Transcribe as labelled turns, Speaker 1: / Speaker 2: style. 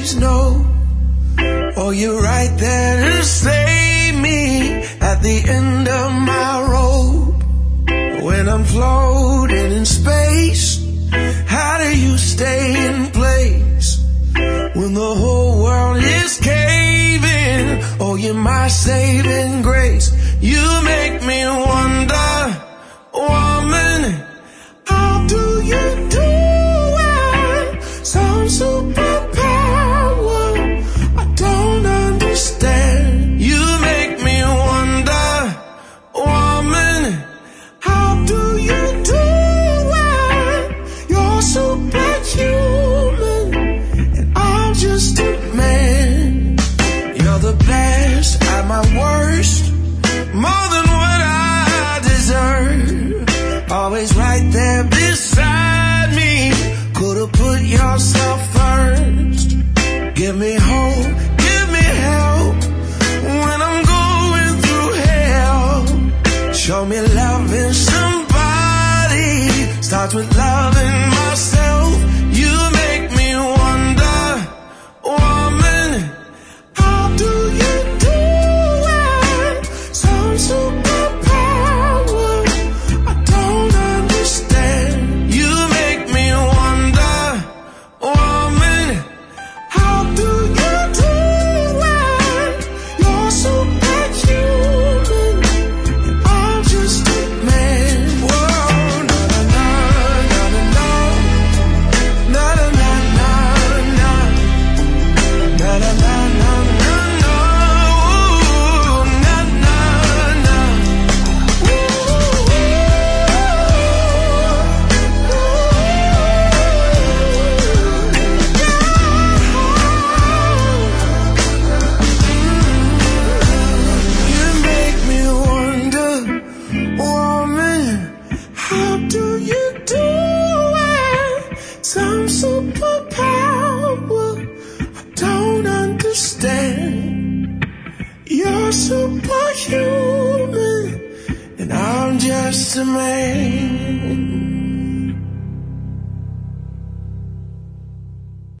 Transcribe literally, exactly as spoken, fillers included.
Speaker 1: always know. Oh, you're right there to save me at the end of my rope. When I'm floating in space, how do you stay in place? When the whole world is caving, oh, you're my saving grace. You make me wonder, woman, how do you do it? Some superpower I don't understand. You make me wonder, woman, how do you do it? You're superhuman and I'm just a man. You're the best at my worst, more than what I deserve. Always right there beside me. Could've put yourself first. Give me hope, give me help when I'm going through hell. Show me loving somebody starts with loving myself. You make me wonder, woman, how do you do it? Some superpower I don't understand. You make me wonder, woman, how do you do it? You're superhuman and I'm just a man. Whoa, na na na na na na na na na na na na na na na ooh, na na na You make me wonder, woman, how do you do it? Some superpower I don't understand. You're superhuman and I'm just a man.